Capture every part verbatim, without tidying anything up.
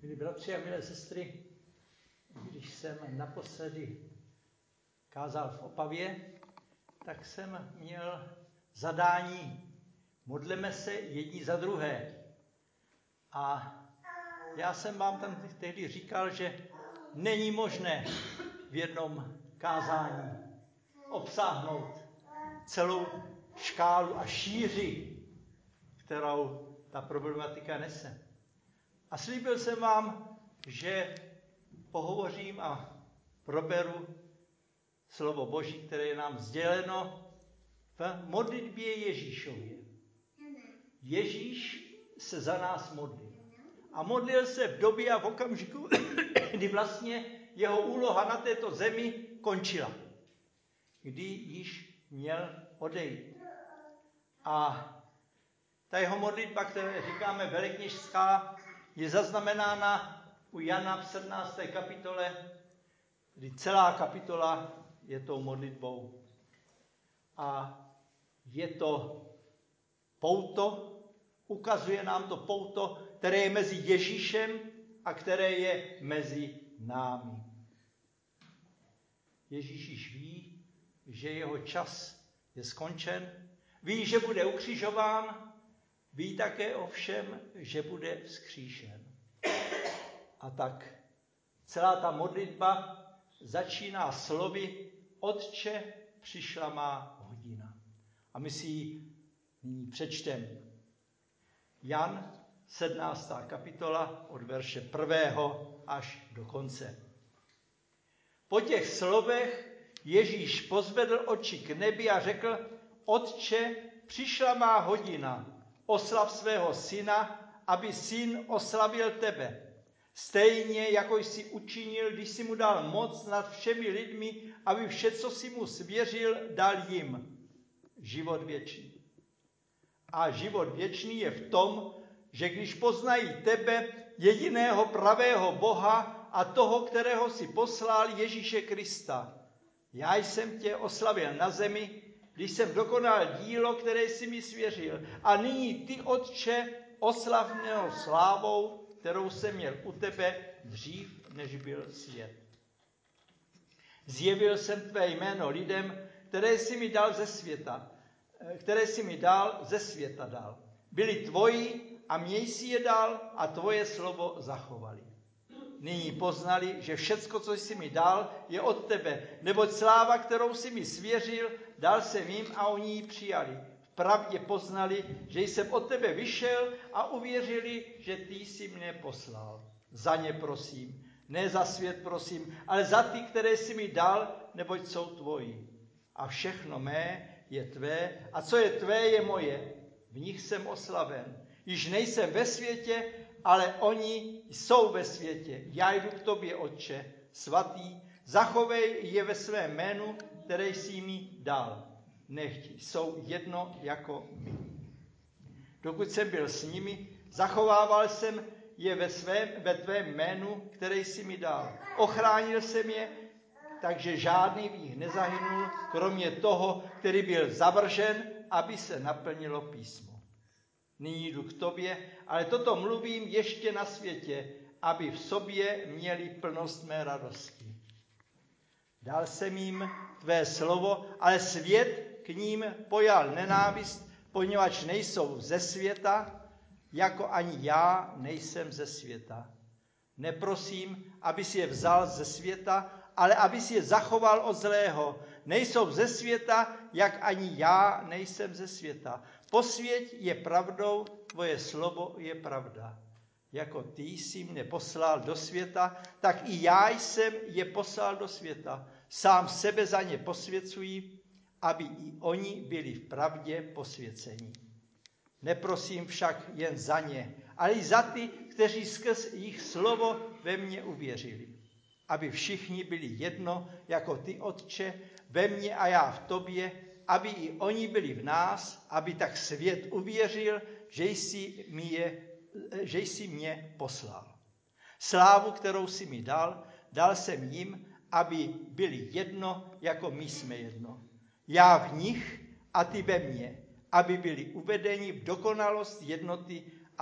Milí bratři a milé sestry, když jsem naposledy kázal v Opavě, tak jsem měl zadání modleme se jedni za druhé. A já jsem vám tam tehdy říkal, že není možné v jednom kázání obsáhnout celou škálu a šíři, kterou ta problematika nese. A slíbil jsem vám, že pohovořím a proberu slovo Boží, které je nám sděleno v modlitbě Ježíšově. Ježíš se za nás modlil. A modlil se v době a v okamžiku, kdy vlastně jeho úloha na této zemi končila. Kdy již měl odejít. A ta jeho modlitba, kterou říkáme velekněžská, je zaznamenána u Jana v sedmnácté kapitole, kdy celá kapitola je tou modlitbou. A je to pouto, ukazuje nám to pouto, které je mezi Ježíšem a které je mezi námi. Ježíš již ví, že jeho čas je skončen, ví, že bude ukřižován, ví také ovšem, že bude vzkříšen. A tak celá ta modlitba začíná slovy Otče, přišla má hodina. A my si ji nyní přečteme. Jan, sedmnáctá kapitola, od verše prvého až do konce. Po těch slovech Ježíš pozvedl oči k nebi a řekl, Otče, přišla má hodina, oslav svého syna, aby syn oslavil tebe. Stejně, jako jsi učinil, když jsi mu dal moc nad všemi lidmi, aby vše, co jsi mu svěřil, dal jim. Život věčný. A život věčný je v tom, že když poznají tebe, jediného pravého Boha a toho, kterého si poslal, Ježíše Krista. Já jsem tě oslavil na zemi, když jsem dokonal dílo, které jsi mi svěřil. A nyní ty, Otče, oslav mnou slávou, kterou jsem měl u tebe dřív, než byl svět. Zjevil jsem tvé jméno lidem, které jsi mi dal ze světa, které jsi mi dal ze světa dal. Byli tvoji a mě jsi je dal a tvoje slovo zachovali. Nyní poznali, že všecko, co jsi mi dal, je od tebe, neboť sláva, kterou jsi mi svěřil, dal jsem jim a oni ji přijali. V pravdě poznali, že jsem od tebe vyšel a uvěřili, že ty jsi mne poslal. Za ně prosím, ne za svět prosím, ale za ty, které jsi mi dal, neboť jsou tvoji. A všechno mé je tvé a co je tvé, je moje. V nich jsem oslaven. Již nejsem ve světě, ale oni jsou ve světě. Já jdu k tobě, Otče, svatý, zachovej je ve svém jménu, které jsi mi dal. Nechť jsou jedno jako my. Dokud jsem byl s nimi, zachovával jsem je ve, svém, ve tvém jménu, které jsi mi dal. Ochránil jsem je, takže žádný v nich nezahynul, kromě toho, který byl zavržen, aby se naplnilo písmo. Nyní jdu k tobě, ale toto mluvím ještě na světě, aby v sobě měli plnost mé radosti. Dal jsem jim tvé slovo, ale svět k ním pojal nenávist, poněvadž nejsou ze světa, jako ani já nejsem ze světa. Neprosím, aby si je vzal ze světa, ale aby si je zachoval od zlého. Nejsou ze světa, jak ani já nejsem ze světa. Posvěť je pravdou, tvoje slovo je pravda. Jako ty jsi mne poslal do světa, tak i já jsem je poslal do světa. Sám sebe za ně posvěcuji, aby i oni byli v pravdě posvěceni. Neprosím však jen za ně, ale i za ty, kteří skrz jejich slovo ve mně uvěřili. Aby všichni byli jedno, jako ty, Otče, ve mně a já v tobě, aby i oni byli v nás, aby tak svět uvěřil, že jsi, mi je, že jsi mě poslal. Slávu, kterou jsi mi dal, dal jsem jim, aby byli jedno, jako my jsme jedno. Já v nich a ty ve mně, aby byli uvedeni v dokonalost jednoty,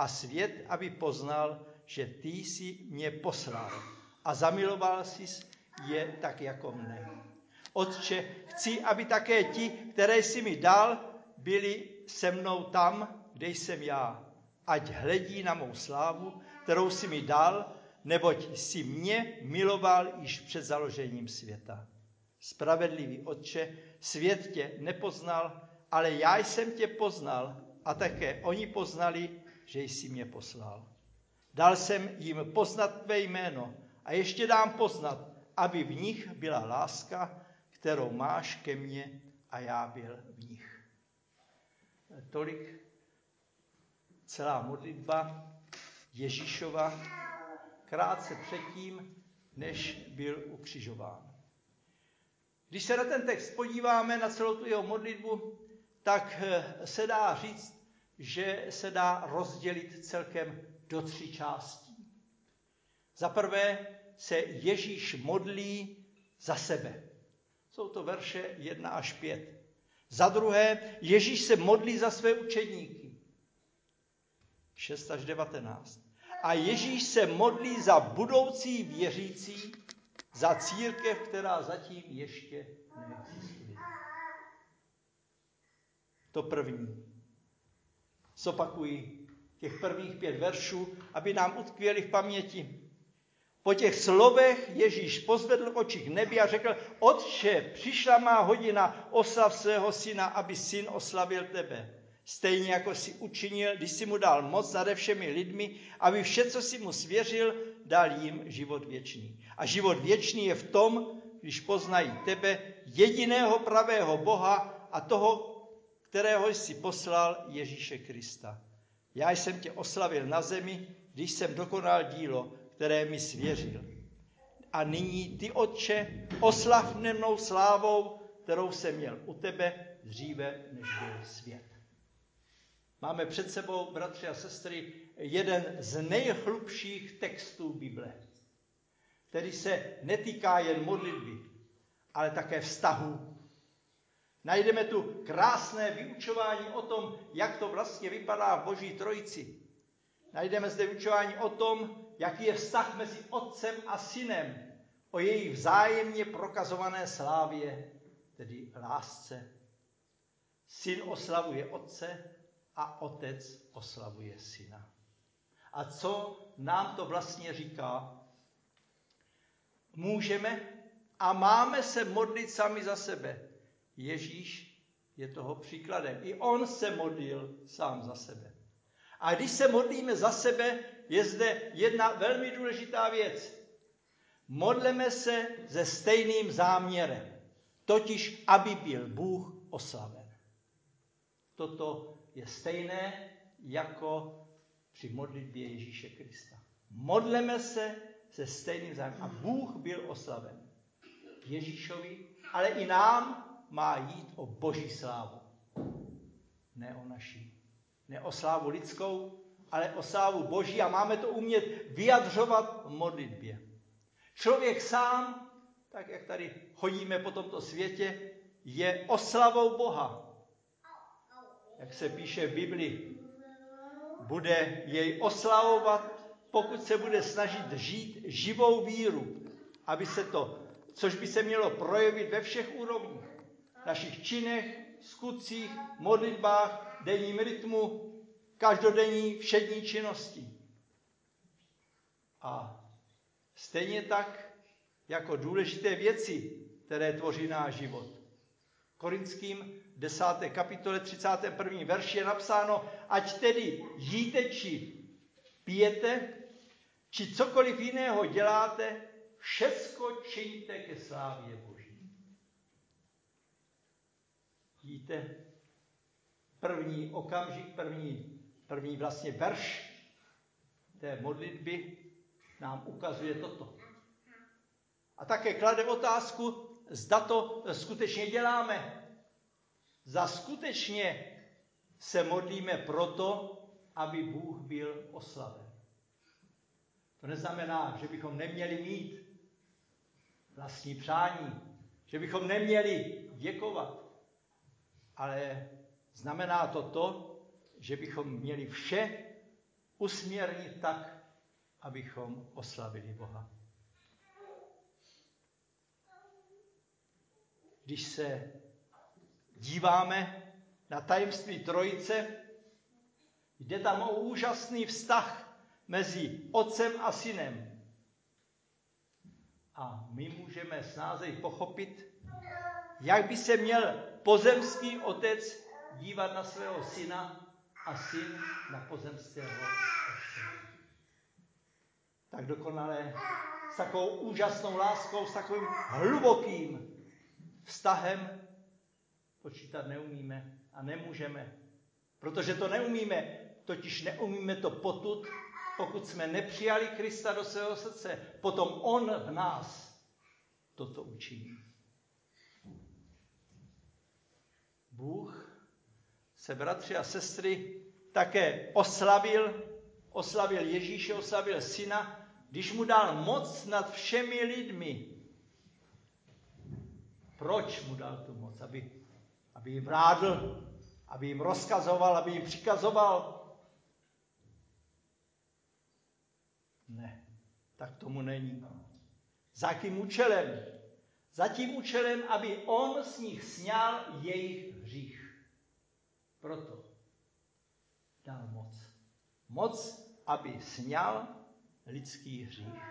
a svět, aby poznal, že ty jsi mě poslal a zamiloval jsi je tak jako mne. Otče, chci, aby také ti, které jsi mi dal, byli se mnou tam, kde jsem já. Ať hledí na mou slávu, kterou jsi mi dal, neboť jsi mě miloval již před založením světa. Spravedlivý Otče, svět tě nepoznal, ale já jsem tě poznal a také oni poznali, že jsi mě poslal. Dal jsem jim poznat tvé jméno a ještě dám poznat, aby v nich byla láska, kterou máš ke mně a já byl v nich. Tolik celá modlitba Ježíšova krátce předtím, než byl ukřižován. Když se na ten text podíváme, na celou tu jeho modlitbu, tak se dá říct, že se dá rozdělit celkem do tří částí. Za prvé se Ježíš modlí za sebe. Jsou to verše jedna až pět. Za druhé, Ježíš se modlí za své učedníky. šest až devatenáct. A Ježíš se modlí za budoucí věřící, za církev, která zatím ještě neexistuje. To první. Zopakuji těch prvních pět veršů, aby nám utkvěli v paměti. Po těch slovech Ježíš pozvedl oči k nebi a řekl: Otče, přišla má hodina, oslav svého syna, aby syn oslavil tebe. Stejně jako jsi učinil, když jsi mu dal moc nade všemi lidmi, aby vše, co jsi mu svěřil, dal jim život věčný. A život věčný je v tom, když poznají tebe, jediného pravého Boha a toho, kterého jsi poslal, Ježíše Krista. Já jsem tě oslavil na zemi, když jsem dokonal dílo, které mi svěřil. A nyní ty, Otče, oslav mne mnou slávou, kterou jsem měl u tebe dříve, než byl svět. Máme před sebou, bratři a sestry, jeden z nejhlubších textů Bible, který se netýká jen modlitby, ale také vztahů. Najdeme tu krásné vyučování o tom, jak to vlastně vypadá v Boží trojici. Najdeme zde vyučování o tom, jaký je vztah mezi Otcem a Synem, o jejich vzájemně prokazované slávě, tedy lásce. Syn oslavuje Otce a Otec oslavuje Syna. A co nám to vlastně říká? Můžeme a máme se modlit sami za sebe. Ježíš je toho příkladem. I on se modlil sám za sebe. A když se modlíme za sebe, je zde jedna velmi důležitá věc. Modleme se se stejným záměrem, totiž aby byl Bůh oslaven. Toto je stejné jako při modlitbě Ježíše Krista. Modleme se se stejným záměrem a Bůh byl oslaven. Ježíšovi, ale i nám má jít o Boží slávu. Ne o naší. Ne o slávu lidskou, ale o slávu Boží a máme to umět vyjadřovat v modlitbě. Člověk sám, tak jak tady chodíme po tomto světě, je oslavou Boha. Jak se píše v Biblii, bude jej oslavovat, pokud se bude snažit žít živou víru, aby se to, což by se mělo projevit ve všech úrovních, našich činech, skutcích, modlitbách, denním rytmu, každodenní všední činnosti. A stejně tak jako důležité věci, které tvoří náš život. Korinským desáté kapitole třicátém prvním verši je napsáno: ať tedy jíte či pijete, či cokoliv jiného děláte, všecko čiňte ke slávě Boží. Vidíte, první okamžik, první, první vlastně verš té modlitby nám ukazuje toto. A také klade otázku, zda to skutečně děláme. Zda skutečně se modlíme proto, aby Bůh byl oslaven. To neznamená, že bychom neměli mít vlastní přání, že bychom neměli děkovat, ale znamená to to, že bychom měli vše usměrnit tak, abychom oslavili Boha. Když se díváme na tajemství Trojice, jde tam o úžasný vztah mezi Otcem a Synem. A my můžeme snáze pochopit, jak by se měl pozemský otec dívat na svého syna a syn na pozemského otce. Tak dokonale, s takovou úžasnou láskou, s takovým hlubokým vztahem počítat neumíme a nemůžeme. Protože to neumíme, totiž neumíme to potud, pokud jsme nepřijali Krista do svého srdce. Potom on v nás toto učiní. Bůh se, bratři a sestry, také oslavil, oslavil Ježíše, oslavil Syna, když mu dal moc nad všemi lidmi. Proč mu dal tu moc? Aby, aby jim vládl, aby jim rozkazoval, aby jim přikazoval? Ne, tak tomu není. Za jakým účelem? Za tím účelem, aby on z nich sňal jejich hřích. Proto dal moc. Moc, aby sňal lidský hřích.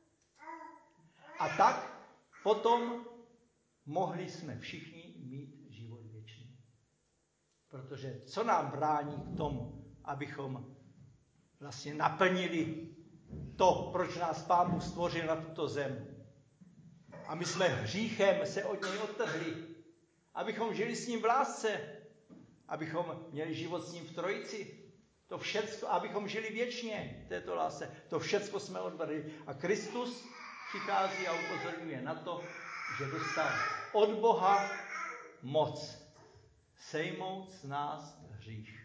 A tak potom mohli jsme všichni mít život věčný. Protože co nám brání k tomu, abychom vlastně naplnili to, proč nás Pán Bůh stvořil na tuto zem. A my jsme hříchem se od něj odtrhli. Abychom žili s ním v lásce. Abychom měli život s ním v Trojici. To všecko, abychom žili věčně v této lásce. To všecko jsme odvrhli. A Kristus přichází a upozorňuje na to, že dostal od Boha moc sejmout z nás hřích.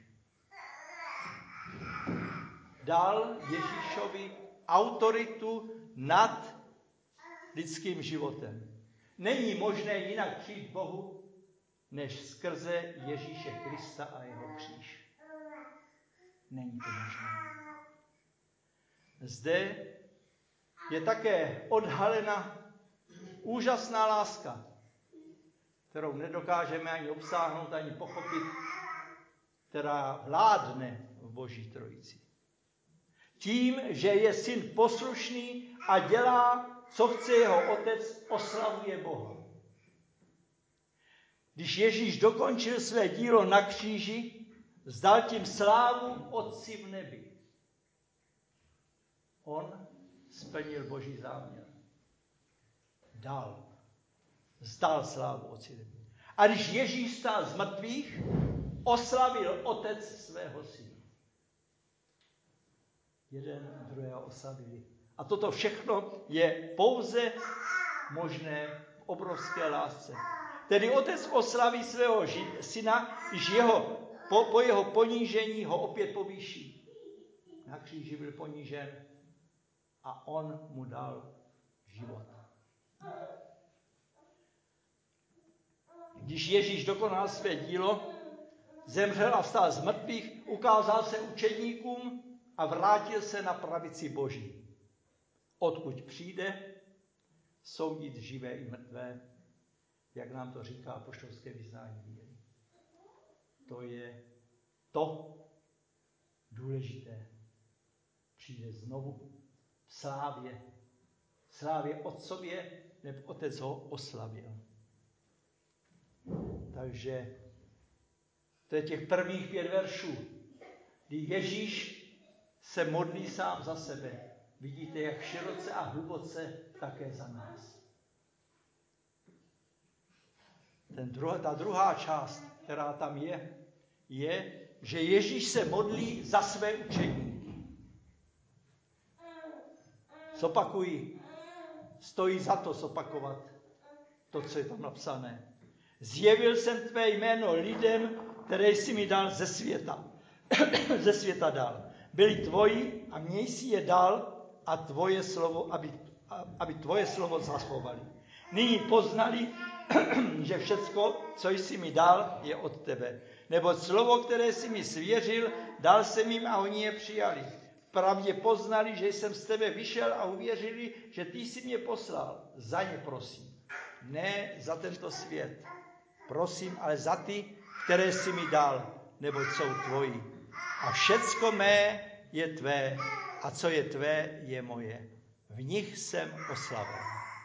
Dal Ježíšovi autoritu nad lidským životem. Není možné jinak přijít k Bohu, než skrze Ježíše Krista a jeho kříž. Není to možné. Zde je také odhalena úžasná láska, kterou nedokážeme ani obsáhnout, ani pochopit, která vládne v Boží Trojici. Tím, že je syn poslušný a dělá, co chce jeho otec, oslavuje Boha. Když Ježíš dokončil své dílo na kříži, vzdal tím slávu Otci v nebi. On splnil Boží záměr. Dal. Vzdal slávu Otci v nebi. A když Ježíš stál z mrtvých, oslavil Otec svého syna. Jeden druhého oslavili. A toto všechno je pouze možné v obrovské lásce. Tedy otec oslaví svého ži- syna, když jeho, po, po jeho ponížení ho opět povýší. Na kříži byl ponížen a on mu dal život. Když Ježíš dokonal své dílo, zemřel a vstal z mrtvých, ukázal se učedníkům a vrátil se na pravici Boží, odkud přijde soudit živé i mrtvé, jak nám to říká apoštolské vyznání víry. To je to důležité. Přijde znovu v slávě. V slávě Otcově, nebo Otec ho oslavil. Takže to je těch prvních pět veršů, kdy Ježíš se modlí sám za sebe. Vidíte, jak široce a hluboce také za nás. Ten druhá, ta druhá část, která tam je, je, že Ježíš se modlí za své učedníky. Zopakuji, stojí za to zopakovat to, co je tam napsané. Zjevil jsem tvé jméno lidem, které jsi mi dal ze světa. ze světa dal. Byli tvoji a měj si je dal a tvoje slovo, aby, aby tvoje slovo zachovali. Nyní poznali, že všecko, co jsi mi dal, je od tebe. Neboť slovo, které jsi mi svěřil, dal jsem jim a oni je přijali. pravdě poznali, že jsem z tebe vyšel a uvěřili, že ty jsi mě poslal. Za ně prosím. Ne za tento svět. Prosím, ale za ty, které jsi mi dal, neboť jsou tvoji. A všecko mé je tvé a co je tvé, je moje. V nich jsem oslaven.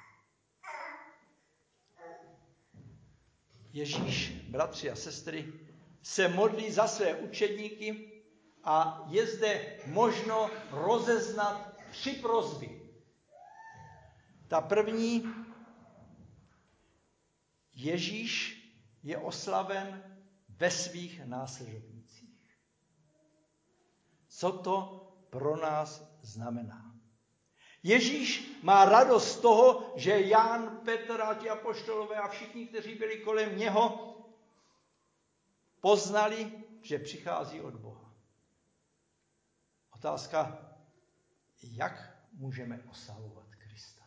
Ježíš, bratři a sestry, se modlí za své učedníky a je zde možno rozeznat tři prosby. Ta první, Ježíš je oslaven ve svých následovnících. Co to pro nás znamená? Ježíš má radost z toho, že Jan, Petr a ti apoštolové a všichni, kteří byli kolem něho, poznali, že přichází od Boha. Otázka, jak můžeme oslavovat Krista?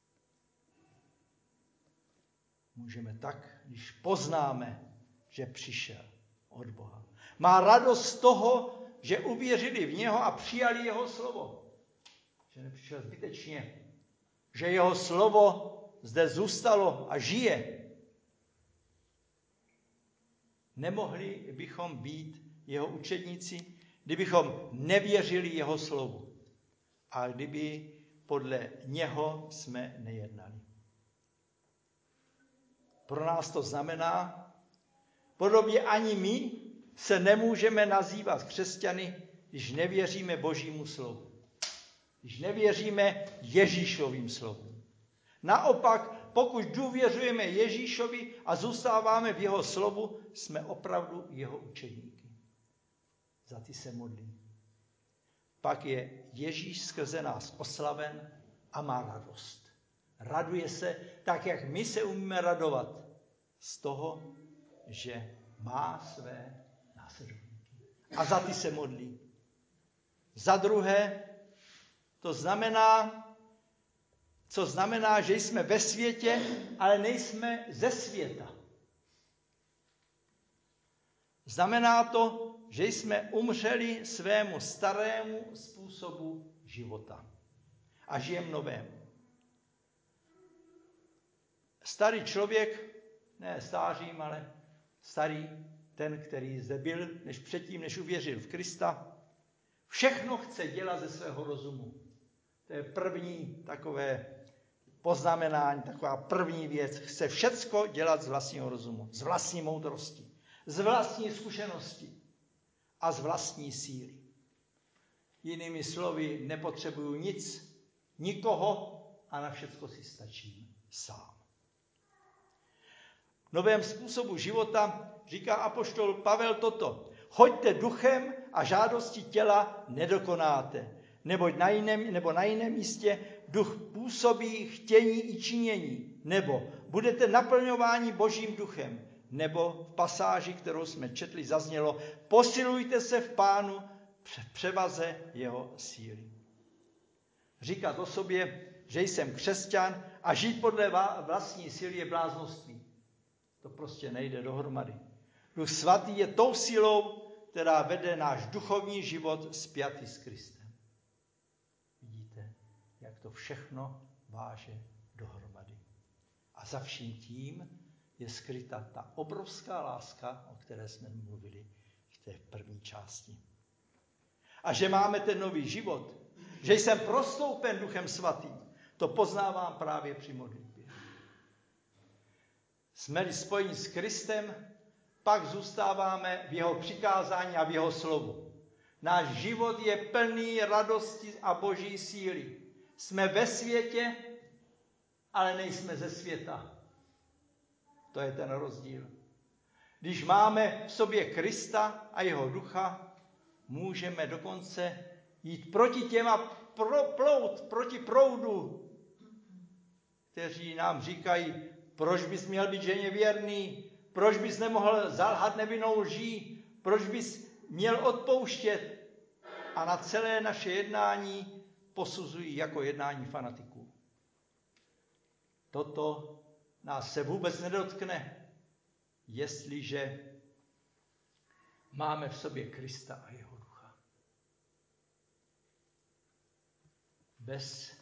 Můžeme tak, když poznáme, že přišel od Boha. Má radost z toho, že uvěřili v něho a přijali jeho slovo. Že nepřišel zbytečně. Že jeho slovo zde zůstalo a žije. Nemohli bychom být jeho učedníci, kdybychom nevěřili jeho slovu. A kdyby podle něho jsme nejednali. Pro nás to znamená, podobně ani my se nemůžeme nazývat křesťany, když nevěříme Božímu slovu. Když nevěříme Ježíšovým slovům. Naopak, pokud důvěřujeme Ježíšovi a zůstáváme v jeho slovu, jsme opravdu jeho učedníky. Za ty se modlí. Pak je Ježíš skrze nás oslaven a má radost. Raduje se tak, jak my se umíme radovat z toho, že má své následovníky. A za ty se modlí. Za druhé, to znamená, co znamená, že jsme ve světě, ale nejsme ze světa. Znamená to, že jsme umřeli svému starému způsobu života a žijeme novému. Starý člověk, ne stářím, ale starý, ten, který zde byl, než předtím, než uvěřil v Krista, všechno chce dělat ze svého rozumu. To je první takové poznamenání, taková první věc. Chce všecko dělat z vlastního rozumu, z vlastní moudrosti, z vlastní zkušenosti a z vlastní síly. Jinými slovy, nepotřebuju nic, nikoho a na všecko si stačím sám. V novém způsobu života říká apoštol Pavel toto. Choďte duchem a žádosti těla nedokonáte, neboť na jiném, nebo na jiném místě duch působí chtění i činění, nebo budete naplňováni Božím duchem, nebo v pasáži, kterou jsme četli, zaznělo, posilujte se v Pánu v převaze jeho síly. Říkat o sobě, že jsem křesťan a žít podle vlastní síly je bláznoství. To prostě nejde dohromady. Duch svatý je tou silou, která vede náš duchovní život spjatý s Kristem. Vidíte, jak to všechno váže dohromady. A za vším tím je skryta ta obrovská láska, o které jsme mluvili v té první části. A že máme ten nový život, že jsem prostoupen Duchem svatým, to poznávám právě při modlitbě. Jsme-li spojeni s Kristem, pak zůstáváme v jeho přikázání a v jeho slovu. Náš život je plný radosti a Boží síly. Jsme ve světě, ale nejsme ze světa. To je ten rozdíl. Když máme v sobě Krista a jeho ducha, můžeme dokonce jít proti těma pro, plout, proti proudu, kteří nám říkají, proč bys měl být ženě věrný, proč bys nemohl zalhat nevinnou lží, proč bys měl odpouštět. A na celé naše jednání posuzují jako jednání fanatiků. Toto nás se vůbec nedotkne, jestliže máme v sobě Krista a jeho ducha. Bez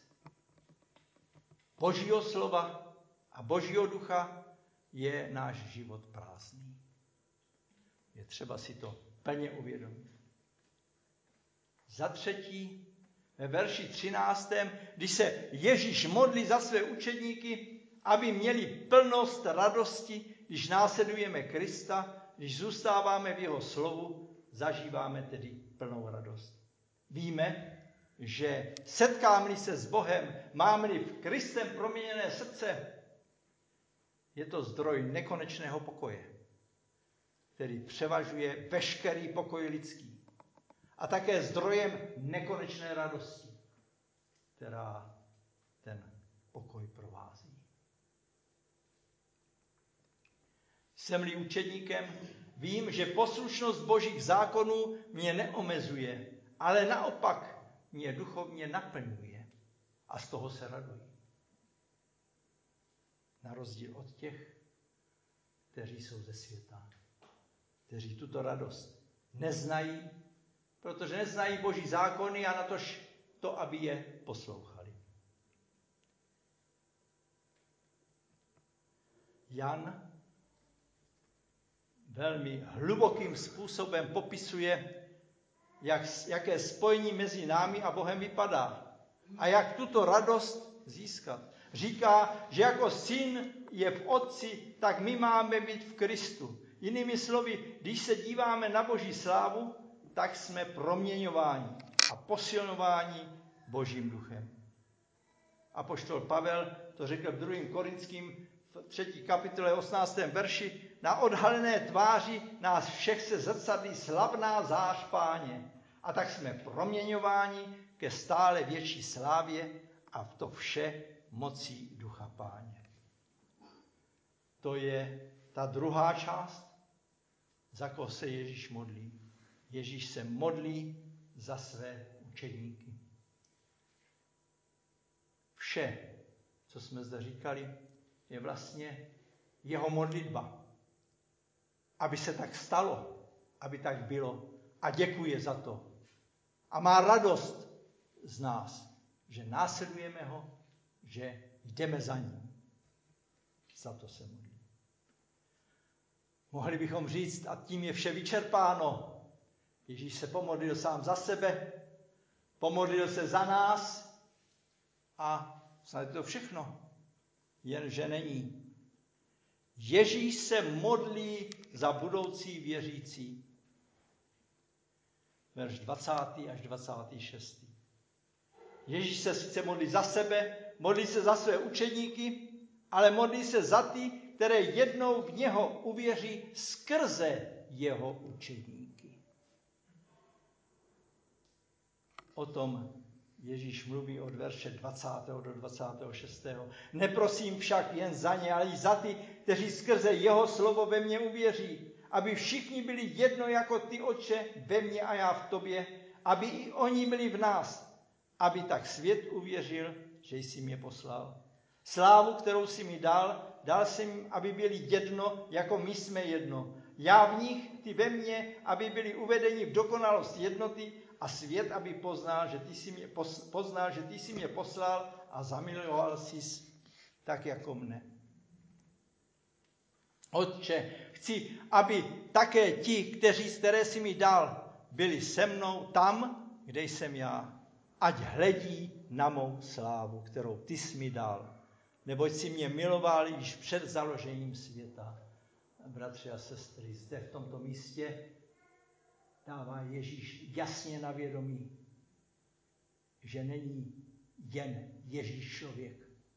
Božího slova a Božího ducha je náš život prázdný. Je třeba si to plně uvědomit. Za třetí, ve verši třináctém, když se Ježíš modlí za své učedníky, aby měli plnost radosti, když následujeme Krista, když zůstáváme v jeho slovu, zažíváme tedy plnou radost. Víme, že setkáme-li se s Bohem, máme-li v Kristem proměněné srdce, je to zdroj nekonečného pokoje, který převažuje veškerý pokoj lidský. A také zdrojem nekonečné radosti, která ten pokoj provází. Jsem-li učedníkem, vím, že poslušnost Božích zákonů mě neomezuje, ale naopak mě duchovně naplňuje a z toho se raduji. Na rozdíl od těch, kteří jsou ze světa, kteří tuto radost neznají, protože neznají Boží zákony a natož to, aby je poslouchali. Jan velmi hlubokým způsobem popisuje, jak, jaké spojení mezi námi a Bohem vypadá a jak tuto radost získat. Říká, že jako syn je v Otci, tak my máme být v Kristu. Jinými slovy, když se díváme na Boží slávu, tak jsme proměňováni a posilováni Božím duchem. Apoštol Pavel to řekl v druhém Korinským v třetí kapitole osmnáctém verši, na odhalené tváři nás všech se zrcadlí slavná zář Páně. A tak jsme proměňováni ke stále větší slávě a v to vše mocí ducha Páně. To je ta druhá část, za koho se Ježíš modlí. Ježíš se modlí za své učedníky. Vše, co jsme zde říkali, je vlastně jeho modlitba. Aby se tak stalo, aby tak bylo. A děkuje za to. A má radost z nás, že následujeme ho, že jdeme za ním. Za to se modlí. Mohli bychom říct, a tím je vše vyčerpáno. Ježíš se pomodlil sám za sebe, pomodlil se za nás a snad je to všechno. Jenže není. Ježíš se modlí za budoucí věřící. Verš dvacátý až dvacátý šestý Ježíš se sice modlí za sebe, modlí se za své učedníky, ale modlí se za ty, které jednou v něho uvěří skrze jeho učedníky. O tom Ježíš mluví od verše dvacátého do dvacátého šestého Neprosím však jen za ně, ale i za ty, kteří skrze jeho slovo ve mně uvěří, aby všichni byli jedno jako ty, Otče, ve mně a já v tobě, aby i oni byli v nás, aby tak svět uvěřil, že jsi mě poslal. Slávu, kterou jsi mi dal, dal jsem jim, aby byli jedno, jako my jsme jedno. Já v nich, ty ve mně, aby byli uvedeni v dokonalost jednoty a svět, aby poznal, že ty jsi mě, poznal, že ty jsi mě poslal a zamiloval jsi tak jako mne. Otče, chci, aby také ti, kteří, které jsi mi dal, byli se mnou tam, kde jsem já. Ať hledí na mou slávu, kterou ty jsi mi dal. Neboť si mě miloval již před založením světa. Bratři a sestry, zde v tomto místě dává Ježíš jasně na vědomí, že není jen Ježíš člověk,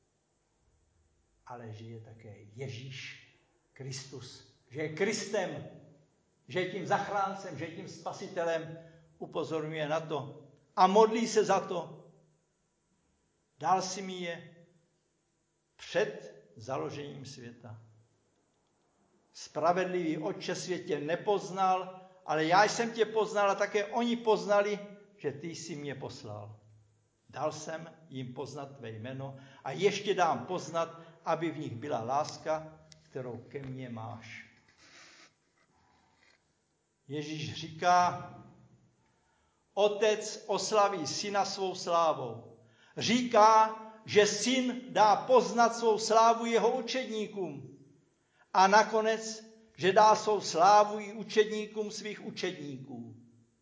ale že je také Ježíš Kristus, že je Kristem, že je tím zachráncem, že je tím spasitelem, upozorňuje na to a modlí se za to. Dal si mi je před založením světa. Spravedlivý Otče světě nepoznal, ale já jsem tě poznal a také oni poznali, že ty jsi mě poslal. Dal jsem jim poznat tvé jméno a ještě dám poznat, aby v nich byla láska, kterou ke mně máš. Ježíš říká, Otec oslaví syna svou slávou. Říká, že syn dá poznat svou slávu jeho učedníkům. A nakonec, že dá svou slávu i učedníkům svých učedníků.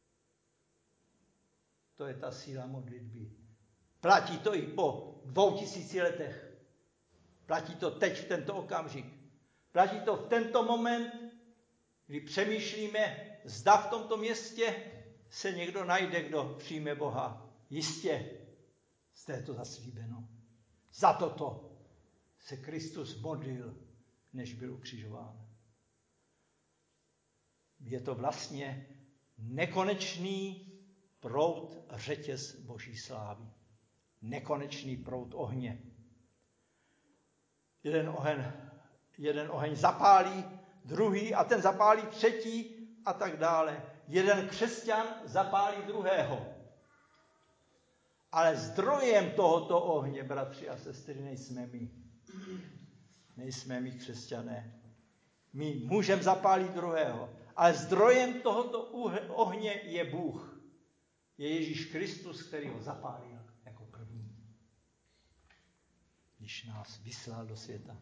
To je ta síla modlitby. Platí to i po dvou tisíci letech. Platí to teď v tento okamžik. Platí to v tento moment, kdy přemýšlíme, zda v tomto městě se někdo najde, kdo přijme Boha. Jistě, zde je to zaslíbeno. Za toto se Kristus modlil, než byl ukřižován. Je to vlastně nekonečný proud řetěz Boží slávy. Nekonečný proud ohně. Jeden oheň, jeden oheň zapálí, druhý a ten zapálí třetí a tak dále. Jeden křesťan zapálí druhého. Ale zdrojem tohoto ohně, bratři a sestry, nejsme my. Nejsme my křesťané. My můžeme zapálit druhého. Ale zdrojem tohoto ohně je Bůh. Je Ježíš Kristus, který ho zapálil jako první. Když nás vyslal do světa.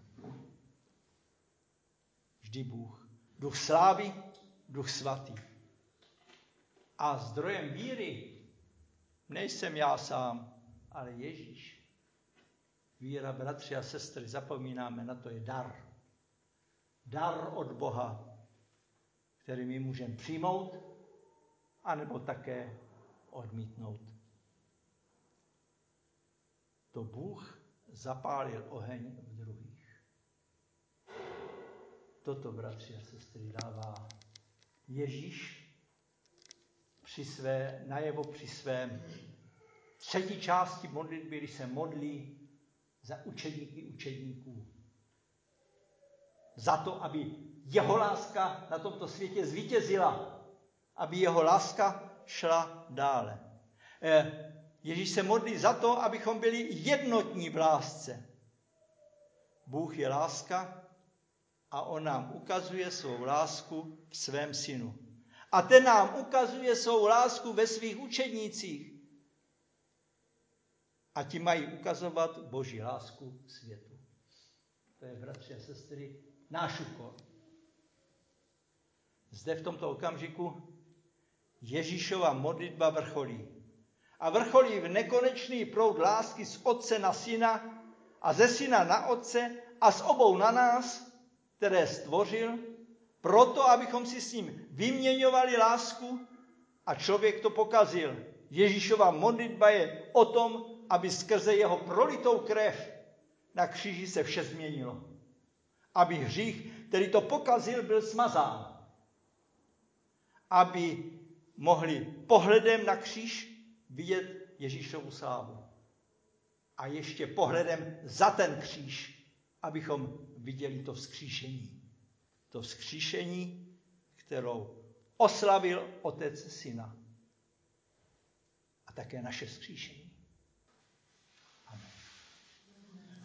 Vždy Bůh. Duch slávy, Duch svatý. A zdrojem víry nejsem já sám, ale Ježíš. Víra, bratři a sestry, zapomínáme na to, je dar. Dar od Boha, který my můžeme přijmout, anebo také odmítnout. To Bůh zapálil oheň v druhých. Toto, bratři a sestry, dává Ježíš při své, najevo při svém třetí části modlitby, kdy se modlí za učedníky učedníků. Za to, aby jeho láska na tomto světě zvítězila. Aby jeho láska šla dále. Ježíš se modlí za to, abychom byli jednotní v lásce. Bůh je láska a on nám ukazuje svou lásku v svém synu. A ten nám ukazuje svou lásku ve svých učednících. A ti mají ukazovat Boží lásku světu. To je, bratři a sestry, náš úkol. Zde v tomto okamžiku Ježíšova modlitba vrcholí. A vrcholí v nekonečný proud lásky z otce na syna a ze syna na otce a z obou na nás, které stvořil, proto, abychom si s ním vyměňovali lásku a člověk to pokazil. Ježíšova modlitba je o tom, aby skrze jeho prolitou krev na kříži se vše změnilo. Aby hřích, který to pokazil, byl smazán. Aby mohli pohledem na kříž vidět Ježíšovu slávu. A ještě pohledem za ten kříž, abychom viděli to vzkříšení. To vzkříšení, kterou oslavil Otec Syna. A také naše vzkříšení.